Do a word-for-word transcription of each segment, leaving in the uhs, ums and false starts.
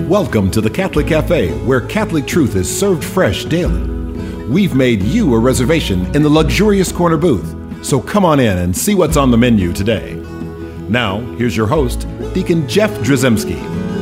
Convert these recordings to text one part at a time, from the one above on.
Welcome to the Catholic Cafe, where Catholic truth is served fresh daily. We've made you a reservation in the luxurious corner booth, so come on in and see what's on the menu today. Now, here's your host, Deacon Jeff Drzymski.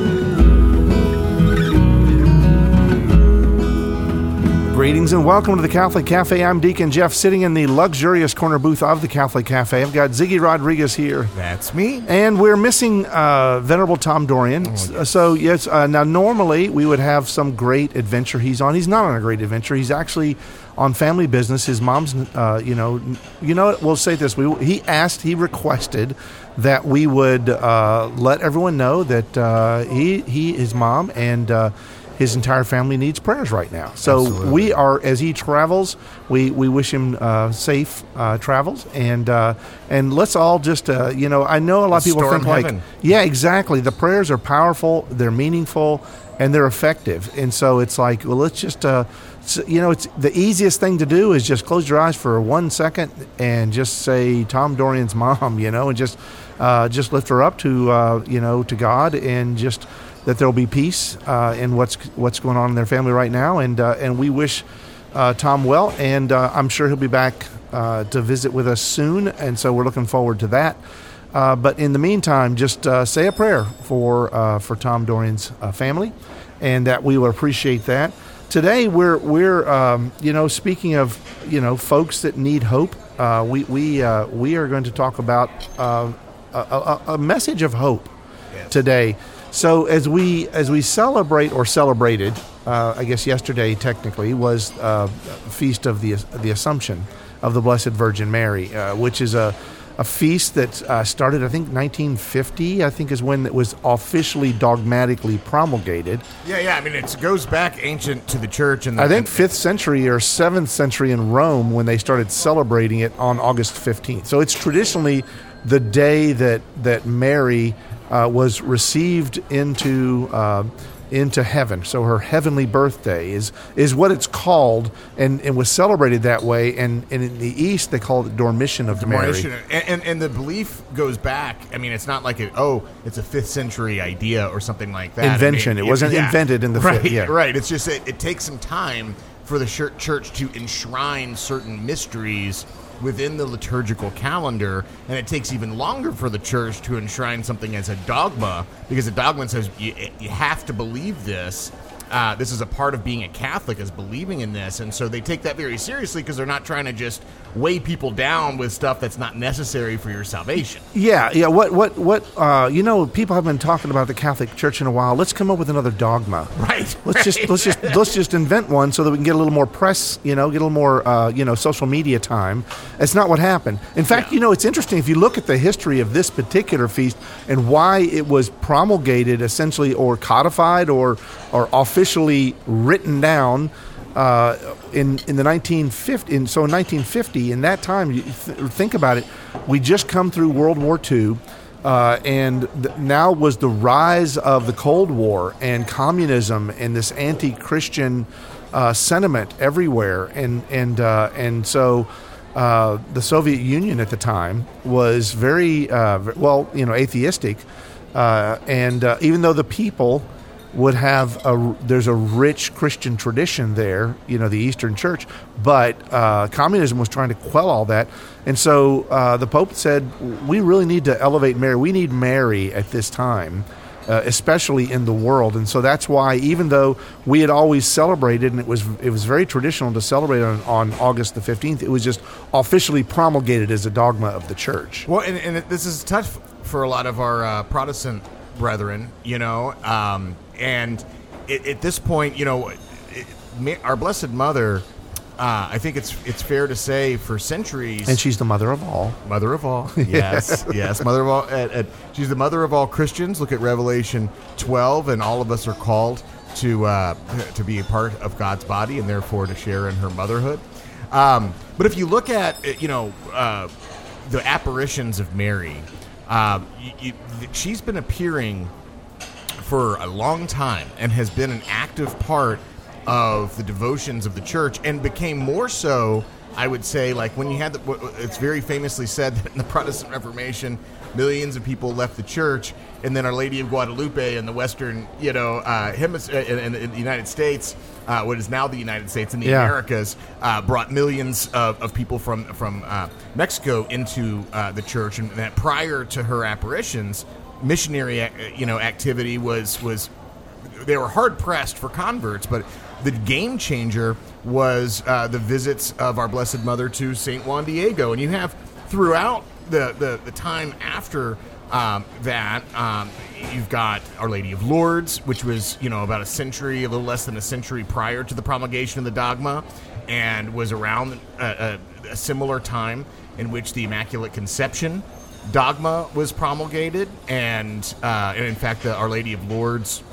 Greetings and welcome to the Catholic Cafe. I'm Deacon Jeff, sitting in the luxurious corner booth of the Catholic Cafe. I've got Ziggy Rodriguez here. That's me. And we're missing uh, Venerable Tom Dorian. Oh, yes. So, yes, uh, now normally we would have some great adventure he's on. He's not on a great adventure. He's actually on family business. His mom's, uh, you know, you know, we'll say this. We, he asked, he requested that we would uh, let everyone know that uh, he, he, his mom, and uh, his entire family needs prayers right now. So Absolutely. we are, as he travels, we, we wish him uh, safe uh, travels, and uh, and let's all just, uh, you know, I know a lot of people think heaven. like, yeah, exactly. The prayers are powerful, they're meaningful, and they're effective. And so it's like, well, let's just, uh, you know, it's the easiest thing to do is just close your eyes for one second and just say Tom Dorian's mom, you know, and just uh, just lift her up to, uh, you know, to God, and just that there will be peace uh, in what's what's going on in their family right now, and uh, and we wish uh, Tom well, and uh, I'm sure he'll be back uh, to visit with us soon, and so we're looking forward to that. Uh, but in the meantime, just uh, say a prayer for uh, for Tom Dorian's uh, family, and that we will appreciate that. Today we're we're um, you know, speaking of, you know, folks that need hope, uh, we we uh, we are going to talk about uh, a, a, a message of hope yes. today. So as we as we celebrate or celebrated, uh, I guess yesterday technically was uh, Feast of the the Assumption of the Blessed Virgin Mary, uh, which is a a feast that uh, started, I think, nineteen fifty. I think is when it was officially dogmatically promulgated. Yeah, yeah. I mean, it goes back ancient to the church, and I think fifth century or seventh century in Rome when they started celebrating it on August fifteenth. So it's traditionally the day that that Mary Uh, was received into uh, into heaven. So her heavenly birthday is is what it's called, and, and was celebrated that way. And, and in the East, they call it Dormition of Dormition. Mary. And, and and the belief goes back. I mean, it's not like a, oh, it's a fifth century idea or something like that. Invention. I mean, it wasn't yeah, invented in the right, fifth. Yeah. Right. It's just it, it takes some time for the church to enshrine certain mysteries within the liturgical calendar, and it takes even longer for the church to enshrine something as a dogma, because the dogma says you, you have to believe this. Uh, this is a part of being a Catholic, is believing in this, and so they take that very seriously because they're not trying to just weigh people down with stuff that's not necessary for your salvation. Yeah, yeah. What, what, what? Uh, you know, people have been talking about the Catholic Church in a while. Let's come up with another dogma. Right. Let's right. just let's just let's just invent one so that we can get a little more press. You know, get a little more uh, you know, social media time. It's not what happened. In fact, yeah. you know, it's interesting if you look at the history of this particular feast and why it was promulgated, essentially, or codified, or or officially written down. Uh, in in the nineteen fifty, in, so in nineteen fifty, in that time, you th- think about it, we just come through World War Two, uh, and th- now was the rise of the Cold War and communism and this anti-Christian uh, sentiment everywhere, and and uh, and so uh, the Soviet Union at the time was very uh, well, you know, atheistic, uh, and uh, even though the people would have a, there's a rich Christian tradition there, you know, the Eastern Church, but uh, communism was trying to quell all that. And so uh, the Pope said, we really need to elevate Mary. We need Mary at this time, uh, especially in the world. And so that's why, even though we had always celebrated, and it was it was very traditional to celebrate on, on August the fifteenth, it was just officially promulgated as a dogma of the Church. Well, and, and it, this is tough for a lot of our uh, Protestant brethren, you know, um, and it, at this point, you know, it, our Blessed Mother, uh, I think it's it's fair to say, for centuries, and she's the mother of all. Mother of all, yes, yes, mother of all. Uh, uh, she's the mother of all Christians. Look at Revelation twelve, and all of us are called to uh, to be a part of God's body, and therefore to share in her motherhood. Um, but if you look at, you know, uh, the apparitions of Mary. Um, you, you, she's been appearing for a long time and has been an active part of the devotions of the church, and became more so, I would say, like when you had the, it's very famously said that in the Protestant Reformation, millions of people left the church, and then Our Lady of Guadalupe in the Western, you know, uh, hemisphere in, in, in the United States, uh, what is now the United States and the Yeah. Americas, uh, brought millions of, of people from from uh, Mexico into uh, the church, and that prior to her apparitions, missionary, ac- you know, activity was was they were hard pressed for converts, but the game changer was uh, the visits of our Blessed Mother to Saint Juan Diego, and you have throughout the the, the time after um, that, um, you've got Our Lady of Lourdes, which was you know about a century, a little less than a century prior to the promulgation of the dogma, and was around a, a, a similar time in which the Immaculate Conception dogma was promulgated, and uh, and in fact, the Our Lady of Lourdes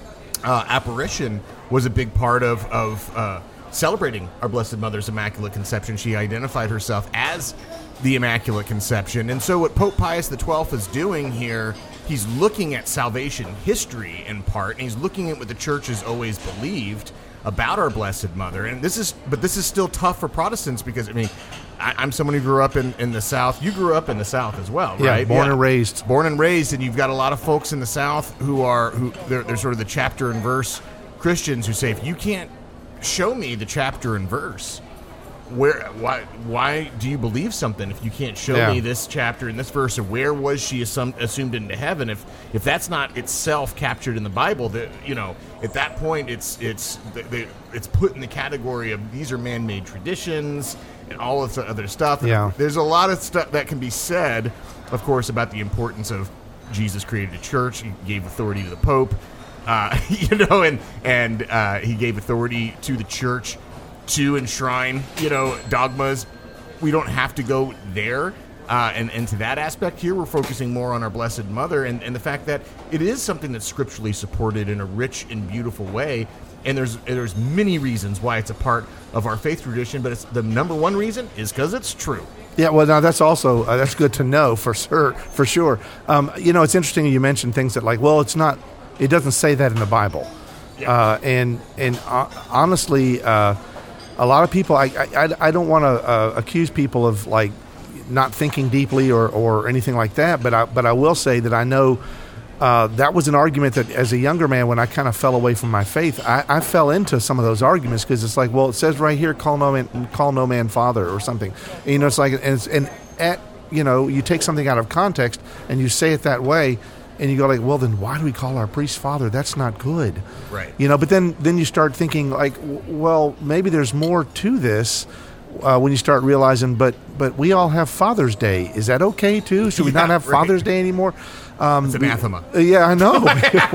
uh, apparition was a big part of of uh, celebrating our Blessed Mother's Immaculate Conception. She identified herself as the Immaculate Conception, and so what Pope Pius the twelfth is doing here, he's looking at salvation history in part, and he's looking at what the Church has always believed about our Blessed Mother. And this is, but this is still tough for Protestants because I mean, I, I'm someone who grew up in, in the South. You grew up in the South as well, Yeah, right? born and raised. Born and raised, and you've got a lot of folks in the South who are who they're, they're sort of the chapter and verse Christians who say, if you can't show me the chapter and verse, where why why do you believe something if you can't show Yeah. me this chapter and this verse of where was she assum- assumed into heaven? If if that's not itself captured in the Bible, that you know at that point it's it's the, the, it's put in the category of these are man-made traditions and all of the other stuff. And Yeah. there's a lot of stuff that can be said, of course, about the importance of Jesus created a church. He gave authority to the Pope, uh, you know, and and uh, he gave authority to the church to enshrine, you know, dogmas. We don't have to go there, uh, and, and to that aspect here, we're focusing more on our Blessed Mother and, and the fact that it is something that's scripturally supported in a rich and beautiful way, and there's there's many reasons why it's a part of our faith tradition, but it's the number one reason is because it's true. Yeah, well, now that's also uh, that's good to know for sure. For sure, um, you know, it's interesting you mentioned things that like, well, it's not, it doesn't say that in the Bible, Yeah. uh, and and uh, honestly, uh, a lot of people, I I, I don't want to uh, accuse people of like not thinking deeply or, or anything like that, but I but I will say that I know. Uh, that was an argument that as a younger man, when I kind of fell away from my faith, I, I fell into some of those arguments because it's like, well, it says right here, call no man, call no man father or something. And, you know, it's like, and, it's, and at, you know, you take something out of context and you say it that way and you go like, well, then why do we call our priest father? That's not good. Right. You know, but then, then you start thinking like, w- well, maybe there's more to this. Uh, when you start realizing, but but we all have Father's Day. Is that okay too? Should we Yeah, not have right. Father's Day anymore? Um, It's anathema. uh, yeah, I know.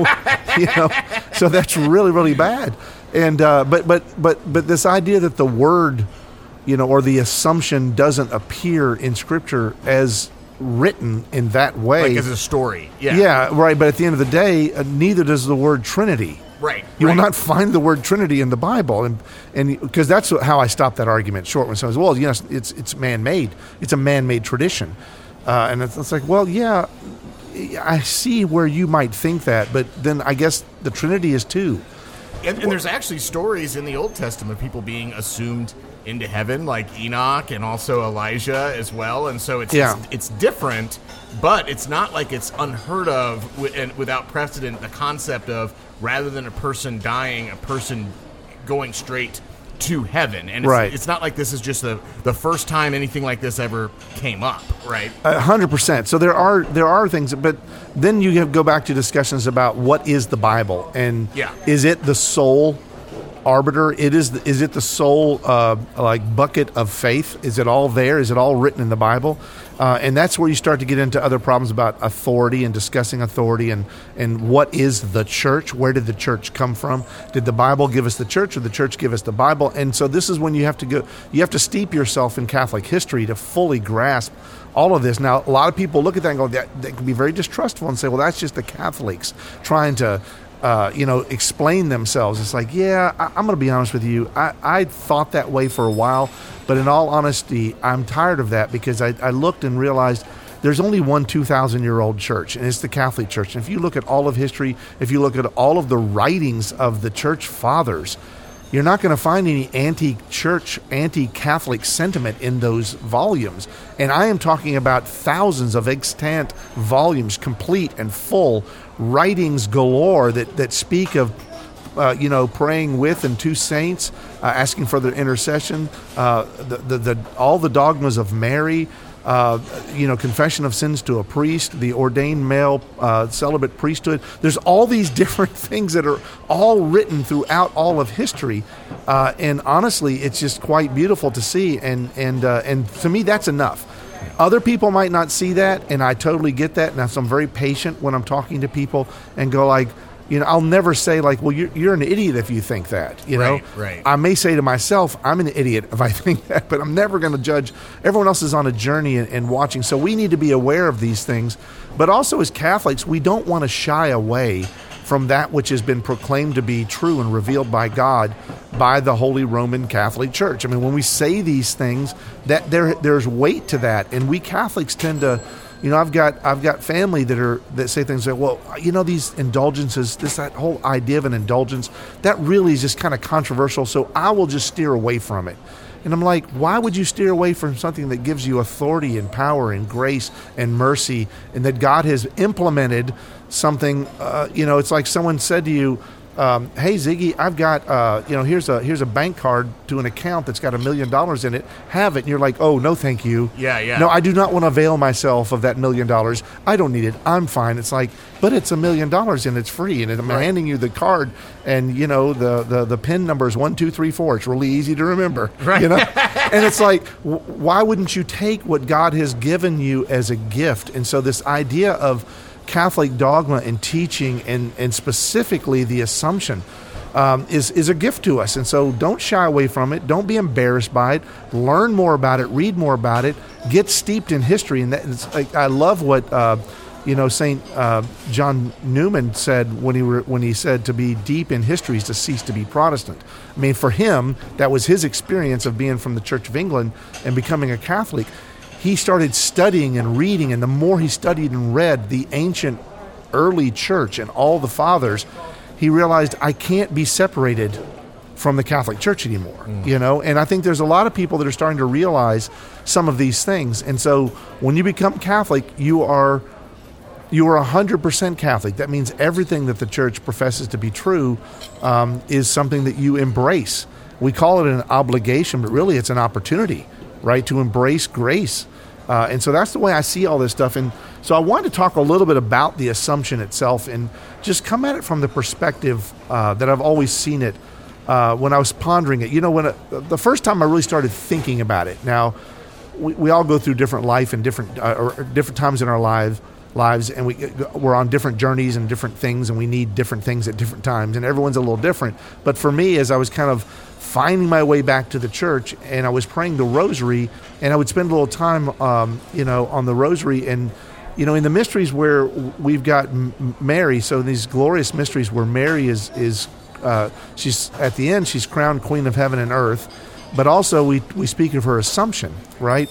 You know, so that's really really bad. And uh, but but but but this idea that the word, you know, or the assumption doesn't appear in Scripture as written in that way. Like as a story. Yeah. Yeah, right. But at the end of the day, uh, neither does the word Trinity. Right. You right. will not find the word Trinity in the Bible, and and because that's how I stopped that argument short when someone says, "Well, yes, it's it's man-made. It's a man-made tradition," uh, and it's, it's like, well, yeah, I see where you might think that, but then I guess the Trinity is too. And, and there's actually stories in the Old Testament of people being assumed into heaven, like Enoch and also Elijah as well. And so it's Yeah. it's, it's different, but it's not like it's unheard of wi- and without precedent. The concept of rather than a person dying, a person going straight to heaven, and it's, Right. it's not like this is just the the first time anything like this ever came up, right? A hundred percent. So there are there are things, but then you have, go back to discussions about what is the Bible, and Yeah. is it the sole arbiter? It is. The, is it the sole uh, like bucket of faith? Is it all there? Is it all written in the Bible? Uh, and that's where you start to get into other problems about authority and discussing authority and and what is the church? Where did the church come from? Did the Bible give us the church, or the church give us the Bible? And so this is when you have to go. You have to steep yourself in Catholic history to fully grasp all of this. Now, a lot of people look at that and go, that, they can be very distrustful and say, well, that's just the Catholics trying to, uh, you know, explain themselves. It's like, yeah, I, I'm going to be honest with you. I, I thought that way for a while, but in all honesty, I'm tired of that because I, I looked and realized there's only one two thousand year old church, and it's the Catholic Church. And if you look at all of history, if you look at all of the writings of the church fathers, you're not going to find any anti-church, anti-Catholic sentiment in those volumes. And I am talking about thousands of extant volumes, complete and full, writings galore that, that speak of, uh, you know, praying with and to saints, uh, asking for their intercession, uh, the, the, the, all the dogmas of Mary, Uh, you know, confession of sins to a priest, the ordained male uh, celibate priesthood. There's all these different things that are all written throughout all of history, uh, and honestly, it's just quite beautiful to see. And and uh, and to me, that's enough. Other people might not see that, and I totally get that. And so I'm very patient when I'm talking to people and go like, you know, I'll never say like, well, you're, you're an idiot if you think that, you know. Right, right. I may say to myself, I'm an idiot if I think that, but I'm never going to judge. Everyone else is on a journey and, and watching. So we need to be aware of these things. But also as Catholics, we don't want to shy away from that which has been proclaimed to be true and revealed by God by the Holy Roman Catholic Church. I mean, when we say these things, that there there's weight to that. And we Catholics tend to, you know, I've got I've got family that are that say things like, well, you know, these indulgences, this that whole idea of an indulgence, that really is just kind of controversial. So I will just steer away from it. And I'm like, why would you steer away from something that gives you authority and power and grace and mercy, and that God has implemented something? Uh, you know, it's like someone said to you, Um, hey Ziggy, I've got uh, you know here's a here's a bank card to an account that's got a million dollars in it. Have it, and you're like, oh no, thank you. Yeah, yeah. No, I do not want to avail myself of that million dollars. I don't need it. I'm fine. It's like, but it's a million dollars and it's free, and I'm Right. handing you the card, and you know the the the PIN number is one two three four. It's really easy to remember. Right. You know, and it's like, w- why wouldn't you take what God has given you as a gift? And so this idea of Catholic dogma and teaching, and, and specifically the Assumption, um, is is a gift to us. And so don't shy away from it. Don't be embarrassed by it. Learn more about it. Read more about it. Get steeped in history. And that is, like, I love what uh, you know Saint uh, John Newman said when he were, when he said to be deep in history is to cease to be Protestant. I mean, for him, that was his experience of being from the Church of England and becoming a Catholic. He started studying and reading, and the more he studied and read the ancient early church and all the fathers, he realized, I can't be separated from the Catholic Church anymore. Mm. You know, and I think there's a lot of people that are starting to realize some of these things. And so when you become Catholic, you are you are one hundred percent Catholic. That means everything that the Church professes to be true um, is something that you embrace. We call it an obligation, but really it's an opportunity, right, to embrace grace. Uh, and so that's the way I see all this stuff. And so I wanted to talk a little bit about the Assumption itself and just come at it from the perspective uh, that I've always seen it uh, when I was pondering it. You know, when it, the first time I really started thinking about it. Now, we, we all go through different life and different uh, or different times in our lives, lives, and we, we're on different journeys and different things, and we need different things at different times, and everyone's a little different. But for me, as I was kind of finding my way back to the church, and I was praying the rosary, and I would spend a little time, um, you know, on the rosary, and, you know, in the mysteries where we've got M- Mary, so these glorious mysteries where Mary is, is uh, she's, at the end, she's crowned Queen of Heaven and Earth, but also we, we speak of her Assumption, right?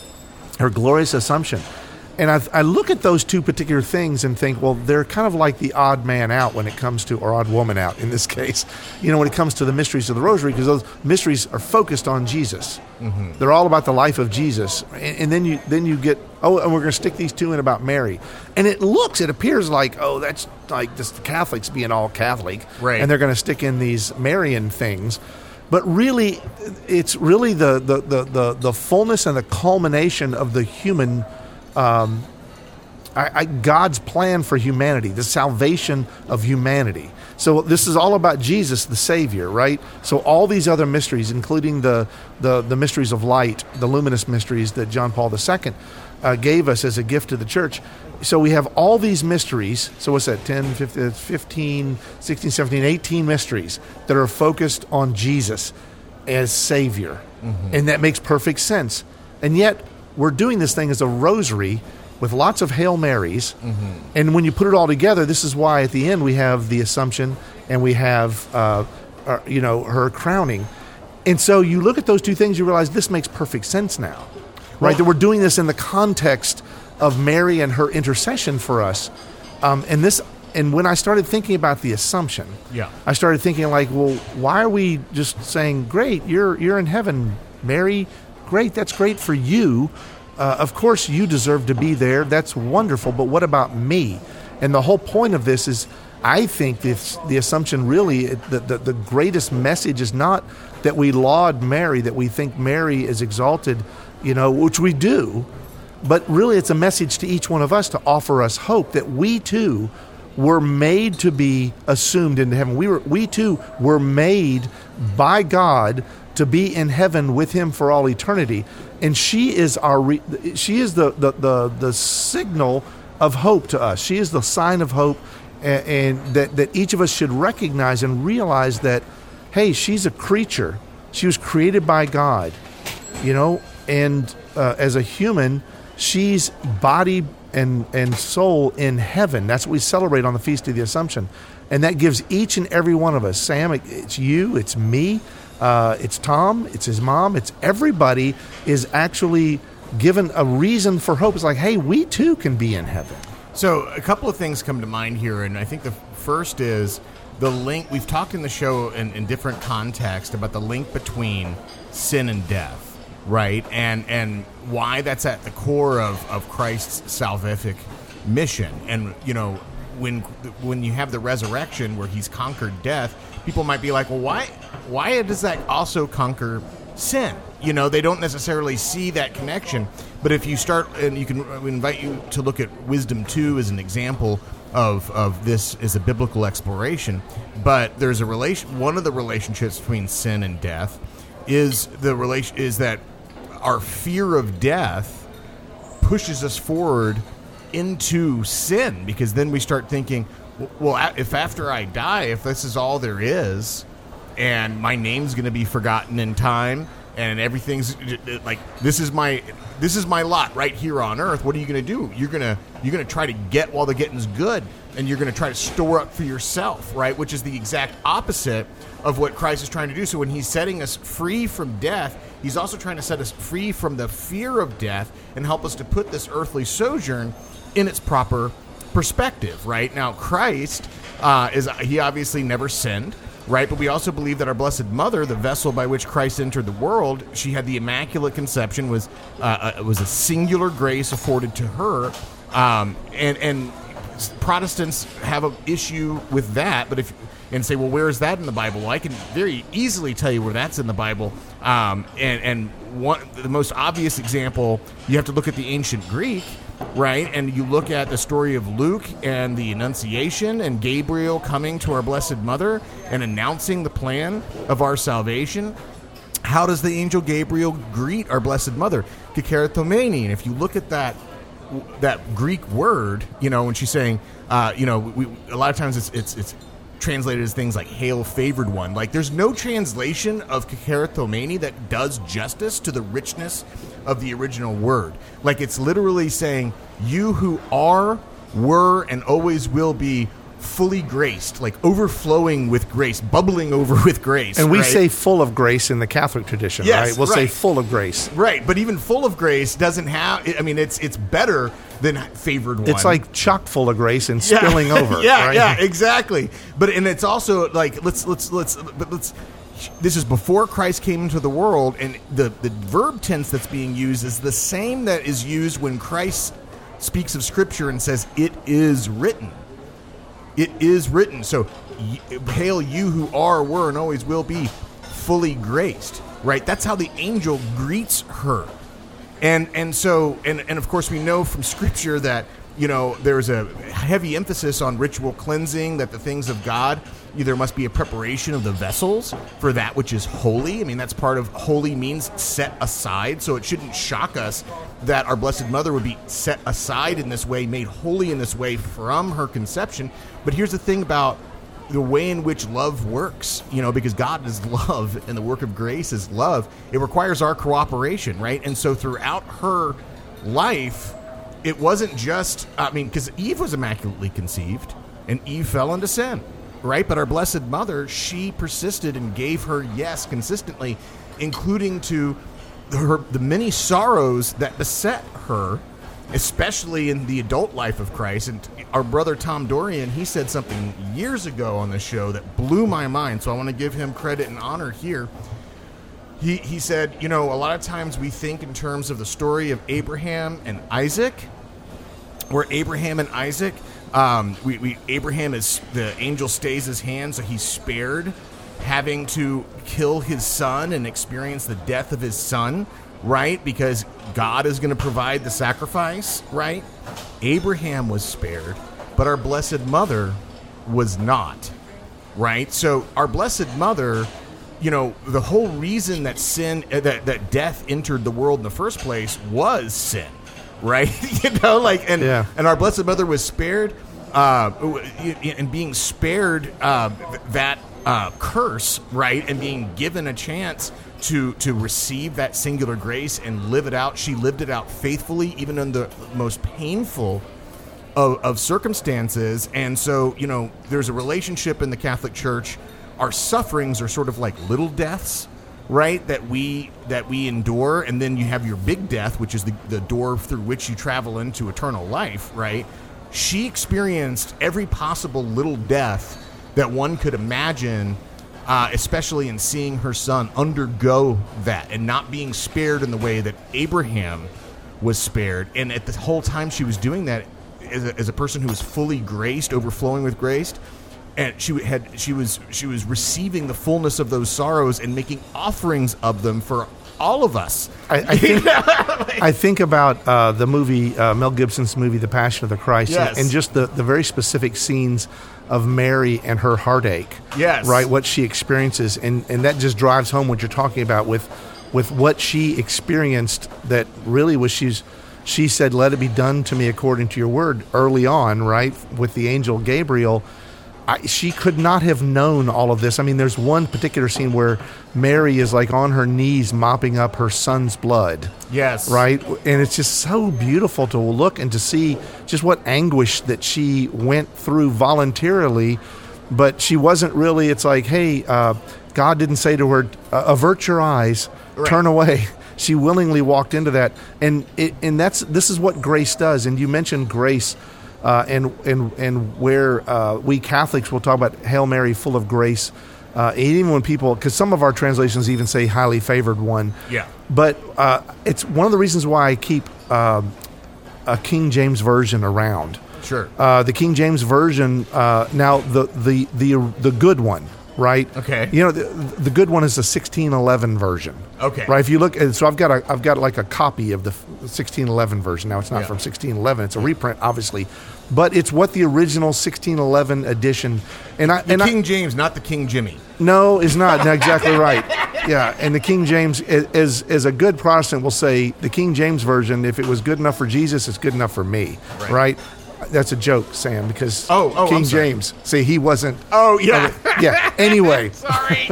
Her glorious Assumption. And I, I look at those two particular things and think, well, they're kind of like the odd man out when it comes to, or odd woman out in this case, you know, when it comes to the mysteries of the Rosary, because those mysteries are focused on Jesus. Mm-hmm. They're all about the life of Jesus. And, and then you then you get, oh, and we're going to stick these two in about Mary. And it looks, it appears like, oh, that's like just the Catholics being all Catholic. Right. And they're going to stick in these Marian things. But really, it's really the, the, the, the, the fullness and the culmination of the human Um, I, I, God's plan for humanity, the salvation of humanity. So this is all about Jesus, the Savior, right? So all these other mysteries, including the the, the mysteries of light, the luminous mysteries that John Paul the Second uh, gave us as a gift to the church. So we have all these mysteries. So what's that, ten, fifteen, sixteen, seventeen, eighteen mysteries that are focused on Jesus as Savior. Mm-hmm. And that makes perfect sense. And yet, we're doing this thing as a rosary with lots of Hail Marys. Mm-hmm. And when you put it all together, this is why at the end we have the Assumption and we have, uh, uh, you know, her crowning. And so you look at those two things, you realize this makes perfect sense now, right? Well, that we're doing this in the context of Mary and her intercession for us. Um, and this and when I started thinking about the Assumption, Yeah. I started thinking like, well, why are we just saying, great, you're you're in heaven, Mary, great, that's great for you. Uh, of course, you deserve to be there. That's wonderful. But what about me? And the whole point of this is, I think this, the Assumption really, the, the, the greatest message is not that we laud Mary, that we think Mary is exalted, you know, which we do, but really it's a message to each one of us to offer us hope that we too were made to be assumed into heaven. We were, we too were made by God to be in heaven with Him for all eternity. And she is our, re, she is the, the, the, the signal of hope to us. She is the sign of hope, and, and that, that each of us should recognize and realize that, hey, she's a creature. She was created by God, you know, and uh, as a human, she's body and, and soul in heaven. That's what we celebrate on the Feast of the Assumption. And that gives each and every one of us, Sam, it's you, it's me, uh, it's Tom, it's his mom, it's everybody is actually given a reason for hope. It's like, hey, we too can be in heaven. So a couple of things come to mind here, and I think the first is the link. We've talked in the show in, in different contexts about the link between sin and death, right? And and why that's at the core of, of Christ's salvific mission. And, you know, when when you have the resurrection where He's conquered death, people might be like, well, why why does that also conquer sin? You know, they don't necessarily see that connection. But if you start, and you can, we invite you to look at Wisdom two as an example of of this as a biblical exploration. But there's a relation. One of the relationships between sin and death is the relation is that our fear of death pushes us forward into sin, because then we start thinking, well, if after I die, if this is all there is, and my name's going to be forgotten in time, and everything's like, this is my this is my lot right here on earth. What are you going to do? You're gonna you're gonna try to get while the getting's good, and you're going to try to store up for yourself, right? Which is the exact opposite of what Christ is trying to do. So when He's setting us free from death, He's also trying to set us free from the fear of death and help us to put this earthly sojourn in its proper perspective, right? Now, Christ uh, is He obviously never sinned. Right, but we also believe that our Blessed Mother, the vessel by which Christ entered the world, she had the Immaculate Conception, was uh, uh, was a singular grace afforded to her, um, and and Protestants have an issue with that, but if and say, well, where is that in the Bible? Well, I can very easily tell you where that's in the Bible, um, and and one the most obvious example, you have to look at the ancient Greek. Right, and you look at the story of Luke and the Annunciation and Gabriel coming to our Blessed Mother and announcing the plan of our salvation. How does the angel Gabriel greet our Blessed Mother? Kikeratomene. And if you look at that that Greek word, you know, when she's saying, uh, you know, we, a lot of times it's it's it's translated as things like "Hail, favored one." Like, there's no translation of Kikeratomene that does justice to the richness of the original word. Like, it's literally saying, you who are, were, and always will be fully graced, like overflowing with grace, bubbling over with grace. And we right? say full of grace in the Catholic tradition, yes, right? We'll right. say full of grace. Right, but even full of grace doesn't have, I mean, it's it's better than favored one. It's like chock full of grace and yeah. spilling over. yeah, right? yeah, exactly. But and it's also like, let's let's let's but let's this is before Christ came into the world, and the, the verb tense that's being used is the same that is used when Christ speaks of Scripture and says, it is written. It is written. So, hail you who are, were, and always will be fully graced, right? That's how the angel greets her. And and so, and, and of course we know from Scripture that, you know, there's a heavy emphasis on ritual cleansing, that the things of God, there must be a preparation of the vessels for that which is holy. I mean, that's part of holy means set aside. So it shouldn't shock us that our Blessed Mother would be set aside in this way, made holy in this way from her conception. But here's the thing about the way in which love works, you know, because God is love and the work of grace is love. It requires our cooperation, right? And so throughout her life, it wasn't just, I mean, because Eve was immaculately conceived and Eve fell into sin, right? But our Blessed Mother, she persisted and gave her yes consistently, including to her, the many sorrows that beset her especially in the adult life of Christ. And our brother Tom Dorian, he said something years ago on the show that blew my mind, so I want to give him credit and honor here. He he said, you know, a lot of times we think in terms of the story of Abraham and Isaac, where Abraham and Isaac, um, we, we Abraham is, the angel stays his hand, so he's spared having to kill his son and experience the death of his son, right? Because God is going to provide the sacrifice, right? Abraham was spared, but our Blessed Mother was not, right? So our Blessed Mother, you know, the whole reason that sin, uh, that, that death entered the world in the first place was sin, right? you know, like, and, yeah. and our Blessed Mother was spared, uh, and being spared uh, that uh, curse, right? And being given a chance to, to receive that singular grace and live it out. She lived it out faithfully, even in the most painful of, of circumstances. And so, you know, there's a relationship in the Catholic Church. Our sufferings are sort of like little deaths, right, that we that we endure, and then you have your big death, which is the, the door through which you travel into eternal life, right? She experienced every possible little death that one could imagine, uh, especially in seeing her son undergo that and not being spared in the way that Abraham was spared. And at the whole time she was doing that, as a, as a person who was fully graced, overflowing with grace, and she had she was she was receiving the fullness of those sorrows and making offerings of them for all of us. I, I think I think about uh, the movie uh, Mel Gibson's movie The Passion of the Christ, yes. and just the, the very specific scenes of Mary and her heartache. Yes, right. What she experiences, and, and that just drives home what you're talking about with with what she experienced. That really was she's. She said, "Let it be done to me according to your word." Early on, right, with the angel Gabriel. I, she could not have known all of this. I mean, there's one particular scene where Mary is like on her knees mopping up her son's blood. Yes. Right? And it's just so beautiful to look and to see just what anguish that she went through voluntarily. But she wasn't really, it's like, hey, uh, God didn't say to her, avert your eyes, right. Turn away. She willingly walked into that. And it, and that's this is what grace does. And you mentioned grace. Uh, and and and where uh, we Catholics will talk about Hail Mary, full of grace, uh, even when people, because some of our translations even say highly favored one. Yeah. But uh, it's one of the reasons why I keep uh, a King James version around. Sure. Uh, the King James version, uh, now the, the the the good one, right? Okay. You know, the, the good one is the sixteen eleven version. Okay. Right. If you look, at, so I've got a I've got like a copy of the sixteen eleven version. Now it's not yeah. from sixteen eleven; it's a reprint, obviously, but it's what the original sixteen eleven edition. And I the and King I, James, not the King Jimmy. No, is not. No, exactly right. Yeah, and the King James, as as a good Protestant will say, the King James version, if it was good enough for Jesus, it's good enough for me. Right. right? That's a joke, Sam, because oh, oh, King I'm sorry. James, see, he wasn't. Oh, yeah. Uh, yeah, anyway. Sorry.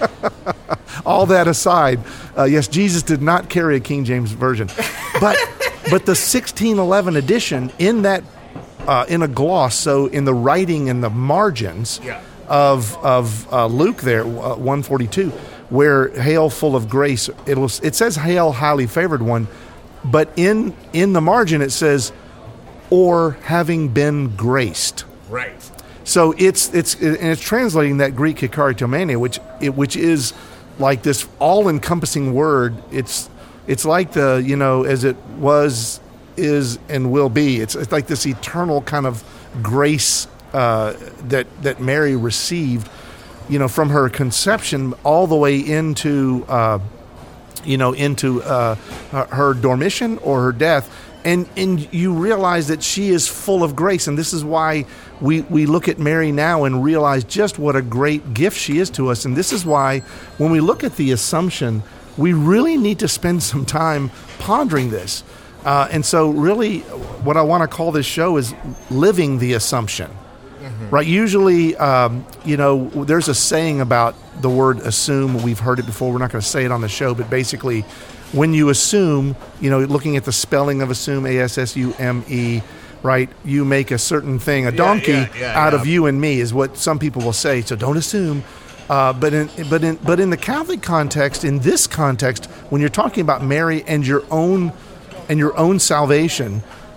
All that aside, uh, yes, Jesus did not carry a King James version. But but the sixteen eleven edition, in that, uh, in a gloss, so in the writing in the margins yeah. of of uh, Luke there, uh, one forty-two, where Hail full of grace, it'll, it says Hail highly favored one, but in in the margin it says, or having been graced. Right. So it's it's and it's translating that Greek kakartomania, which it, which is like this all-encompassing word. It's it's like the you know as it was, is, and will be. It's it's like this eternal kind of grace uh, that that Mary received, you know, from her conception all the way into uh, you know into uh, her dormition or her death. And and you realize that she is full of grace, and this is why we, we look at Mary now and realize just what a great gift she is to us. And this is why when we look at the Assumption, we really need to spend some time pondering this. Uh, and so really what I want to call this show is Living the Assumption. Mm-hmm. Right? Usually, um, you know, there's a saying about the word assume. We've heard it before. We're not going to say it on the show, but basically, when you assume, you know, looking at the spelling of assume, A S S U M E, right, you make a certain thing, a donkey, yeah, yeah, yeah, out yeah. of you and me is what some people will say. So don't assume. Uh, but in but in but in the Catholic context, in this context, when you're talking about Mary and your own and your own salvation,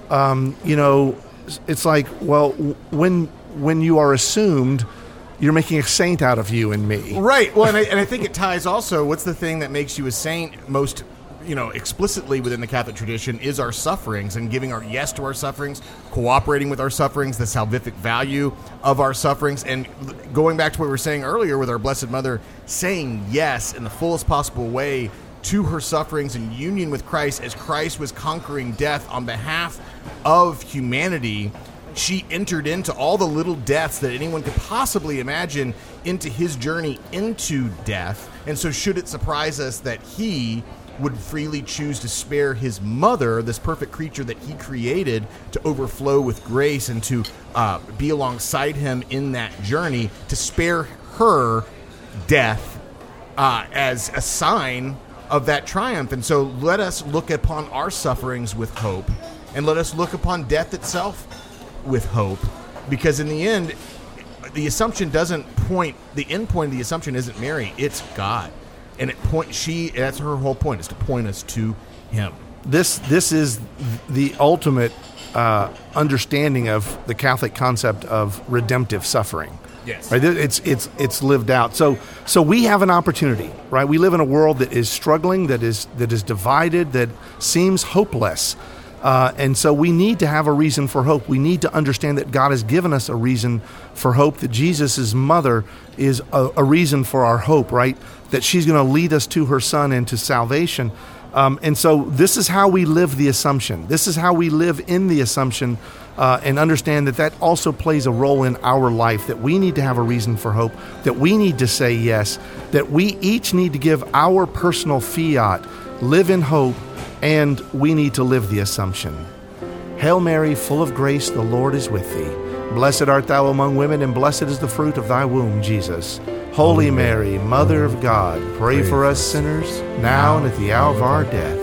um, you know, it's like, well, when when you are assumed, you're making a saint out of you and me. Right. Well, and I, and I think it ties also, what's the thing that makes you a saint most, you know, explicitly within the Catholic tradition is our sufferings and giving our yes to our sufferings, cooperating with our sufferings, the salvific value of our sufferings, and going back to what we were saying earlier with our Blessed Mother, saying yes in the fullest possible way to her sufferings in union with Christ as Christ was conquering death on behalf of humanity. She entered into all the little deaths that anyone could possibly imagine into his journey into death. And so should it surprise us that he would freely choose to spare his mother, this perfect creature that he created, to overflow with grace and to uh, be alongside him in that journey, to spare her death uh, as a sign of that triumph. And so let us look upon our sufferings with hope, and let us look upon death itself with hope, because in the end, the assumption doesn't point, the end point of the assumption isn't Mary, it's God. And it point she that's her whole point, is to point us to him. This this is the ultimate uh, understanding of the Catholic concept of redemptive suffering. Yes. Right? It's it's it's lived out. So so we have an opportunity, right? We live in a world that is struggling, that is that is divided, that seems hopeless. Uh, and so we need to have a reason for hope. We need to understand that God has given us a reason for hope, that Jesus' mother is a, a reason for our hope, right? That she's going to lead us to her son and to salvation. Um, and so this is how we live the Assumption. This is how we live in the Assumption uh, and understand that that also plays a role in our life, that we need to have a reason for hope, that we need to say yes, that we each need to give our personal fiat, live in hope, and we need to live the Assumption. Hail Mary, full of grace, the Lord is with thee. Blessed art thou among women, and blessed is the fruit of thy womb, Jesus. Holy Mary, Mother of God, pray for us sinners, now and at the hour of our death.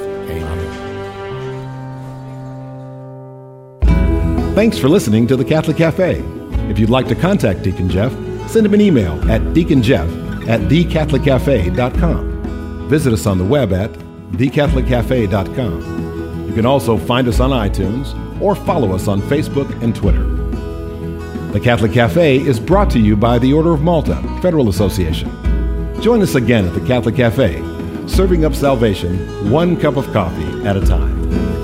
Amen. Thanks for listening to the Catholic Cafe. If you'd like to contact Deacon Jeff, send him an email at deaconjeff at the catholic cafe dot com. Visit us on the web at the catholic cafe dot com. You can also find us on iTunes or follow us on Facebook and Twitter. The Catholic Cafe is brought to you by the Order of Malta Federal Association. Join us again at the Catholic Cafe, serving up salvation one cup of coffee at a time.